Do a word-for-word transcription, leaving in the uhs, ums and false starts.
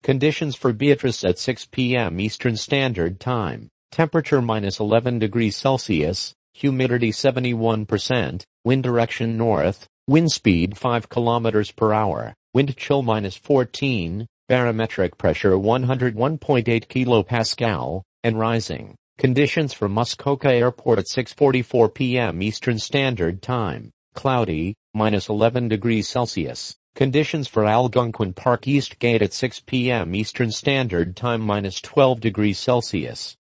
Conditions for Beatrice at six p m Eastern Standard Time. Temperature minus eleven degrees Celsius, humidity seventy-one percent, wind direction north, wind speed five kilometers per hour, wind chill minus fourteen, barometric pressure one hundred one point eight kilopascal, and rising. Conditions for Muskoka Airport at six forty-four p m Eastern Standard Time. Cloudy, minus eleven degrees Celsius. Conditions for Algonquin Park East Gate at six p m Eastern Standard Time minus twelve degrees Celsius.